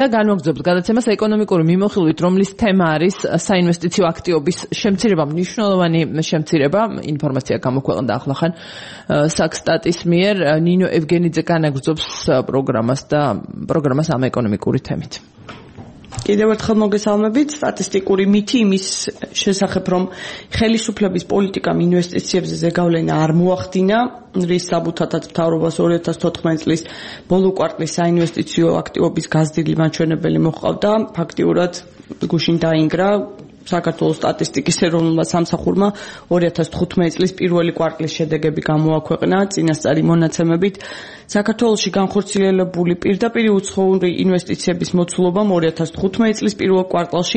განვაგრძობთ გადაცემას ეკონომიკური მიმოხილვით, რომლის თემა არის საინვესტიციო აქტივობის შემცირება, მნიშვნელოვანი შემცირება. ინფორმაცია გამოქვეყნდა ახლახან საქსტატის მიერ. ნინო ევგენიძე განაგრძობს პროგრამას ამ ეკონომიკური თემით. კიდევ ერთხელ მოგესალმებით. სტატისტიკური მითი იმის შესახებ, რომ ხელისუფლების პოლიტიკამ ინვესტიციებზე ზეგავლენა არ მოახდინა, რის საბუთათაც მთავრობას 2014 წლის ბოლო კვარტლის საინვესტიციო აქტივობის გაზრდილი მაჩვენებელი მოჰყავდა. ფაქტიურად გუშინ დაინგრა საქართველოს სტატისტიკის ეროვნულმა სამსახურმა 2015 წლის პირველი კვარტლის შედეგები გამოაქვეყნა. წინასწარი მონაცემებით საქართველოში განხორციელებული პირდაპირ უცხოური ინვესტიციების მოცულობამ 2015 წლის პირველ კვარტალში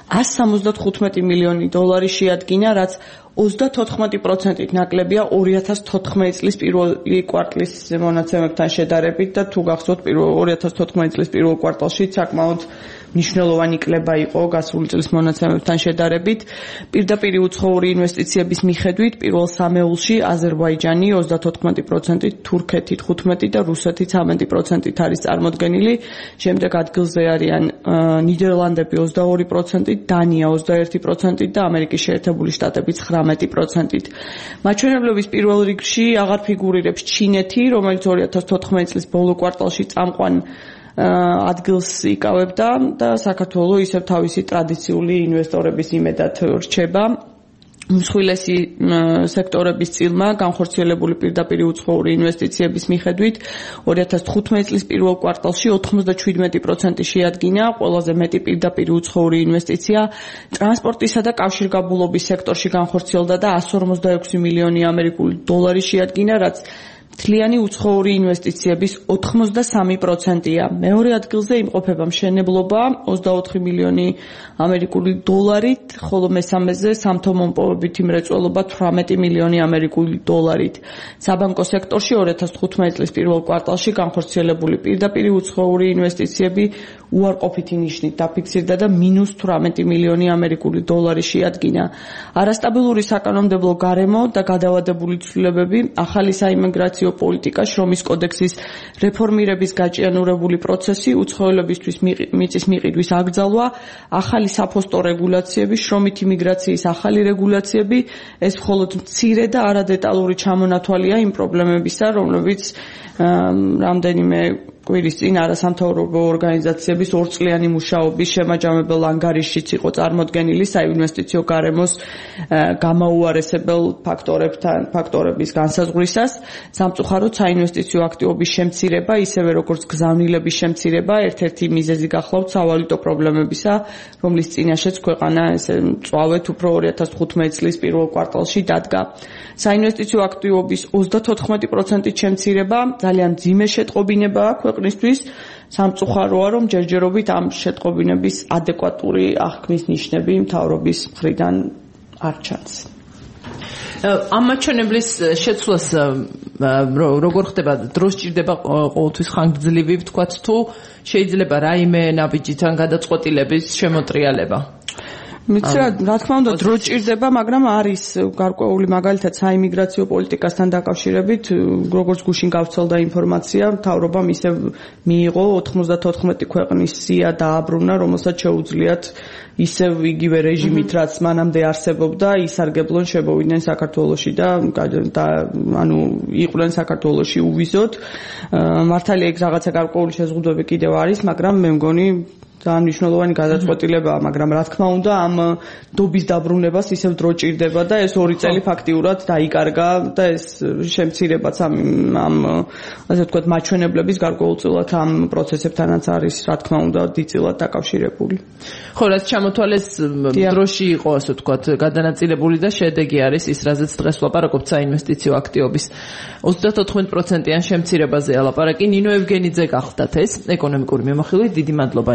175 მილიონი დოლარი შეადგინა, რაც 34% ნაკლებია 2014 წლის პირველი კვარტლის მონაცემებთან შედარებით და თუ გახსოვთ 2014 წლის პირველ კვარტალში საკმაოდ მნიშვნელოვანი კლება იყო გასული წლის მონაცემებთან შედარებით. პირდაპირ უცხოური ინვესტიციების მიხედვით პირველ სამეულში აზერბაიჯანი 34%, თურქეთი 15% და რუსეთი 13% არის წარმოდგენილი. შემდეგ ადგილზე არიან ნიდერლანდები 22%, დანია 21% და ამერიკის შეერთებული შტატები 19%. მაჩვენებლების პირველ რიგში აღარ ფიგურირებს ჩინეთი, რომელიც 2014 წლის ბოლო კვარტალში წამყვან ადგილს იკავებდა და საქართველოს ისევ თავისი ტრადიციული ინვესტორების იმედად რჩება. მსხვილესი სექტორების წილმა განხორციელებული პირდაპირ უცხოური ინვესტიციების მიხედვით 2015 წლის პირველ კვარტალში 97% შეადგინა. ყველაზე მეტი პირდაპირ უცხოური ინვესტიცია ტრანსპორტისა და კავშირგაბმულობის სექტორში განხორციელდა და 146 მილიონი ამერიკული დოლარი შეადგინა, რაც მთლიანი უცხოური ინვესტიციების 83%-ია. მეორე ადგილზე იმყოფება მშენებლობა 24 მილიონი ამერიკული დოლარით, ხოლო მესამეზე სამთო-მომპოვებითი მრეწველობა 18 მილიონი ამერიკული დოლარით. საბანკო სექტორში 2015 წლის პირველ კვარტალში განხორციელებული პირდაპირ უცხოური ინვესტიციები უარყოფითი ნიშნით დაფიქსირდა და -18 მილიონი ამერიკული დოლარი შეადგინა. არასტაბილური საკანონმდებლო გარემო და გადავადებული ცვლილებები, ახალი საიმიგრაციო პოლიტიკა, შრომის კოდექსის რეფორმირების გაჭიანურებული პროცესი, უცხოელებისთვის მიწის მიყიდვის აკრძალვა, ახალი საფოსტო რეგულაციები, შრომით იმიგრაციის ახალი რეგულაციები, ეს მხოლოდ მცირე და არადეტალური ჩამონათვალია იმ პრობლემებისა, რომლებიც რამდენიმე კვირის წინ არასამთავრობო ორგანიზაციების ორწლიანი მუშაობის შემაჯამებელ ანგარიშშიც იყო წარმოდგენილი საინვესტიციო გარემოს გამაუარესებელ ფაქტორების განსაზღვრისას. სამწუხაროდ საინვესტიციო აქტივობის შემცირება, ისევე როგორც გზავნილების შემცირება, ერთ-ერთი მიზეზი გახლავთ სავალუტო პრობლემებისა, რომლის წინაშეც ქვეყანა წვავეთ უფრო 2015 წლის პირველ კვარტალში დადგა. საინვესტიციო აქტივობის 34% შემცირება ძალიან მძიმე შეტყობინებაა ქვეყნისთვის. სამწუხაროა, რომ ჯერჯერობით ამ შეტყობინების ადეკვატური აღქმის ნიშნები მთავრობის მხრიდან არ ჩანს. ამ მაჩვენებლის შეცვლას როგორ ხდება? დრო სჭირდება ყოველთვის ხანგრძლივი, ვთქვათ, თუ შეიძლება რაიმე ნაბიჯიდან გადაწყვეტილების შემოტრიალება? რა თქმა უნდა, დრო სჭირდება, მაგრამ არის გარკვეული მაგალითად საიმიგრაციო პოლიტიკასთან დაკავშირებით, როგორც გუშინ გავრცელდა ინფორმაცია, მთავრობამ ისევ მიიღო 94 ქვეყნის სია დააბრუნა, რომელსაც შეუძლიათ ისევ იგივე რეჟიმით, რაც მანამდე არსებობდა, ისარგებლონ, შემოვიდნენ საქართველოში და ანუ იყვნენ საქართველოში უვიზოდ. მართალია იქ რაღაცა გარკვეული შეზღუდვები კიდევ არის, მაგრამ მე მგონი ძალიან მნიშვნელოვანი გადაწყვეტილებაა, მაგრამ რა თქმა უნდა ამ დობის დაბრუნებას ისევ დრო ჭირდება და ეს 2 წელი ფაქტიურად დაიკარგა და ეს შემცირებაც ამ ასე ვთქვათ მაჩვენებლების გარკვეულწილად ამ პროცესებთანაც არის რა თქმა უნდა დიდწილად დაკავშირებული. ხო, რაც ჩამოთვალეს დროში იყო ასე ვთქვათ გადანაწილებული და შედეგი არის ის, რაზეც დღეს ვლაპარაკობთ საინვესტიციო აქტივობის 34%-იან შემცირებაზე ალაპარაკი. ნინო ევგენიძე გახლდათ ეს ეკონომიკური მიმოხილვით. დიდი მადლობა.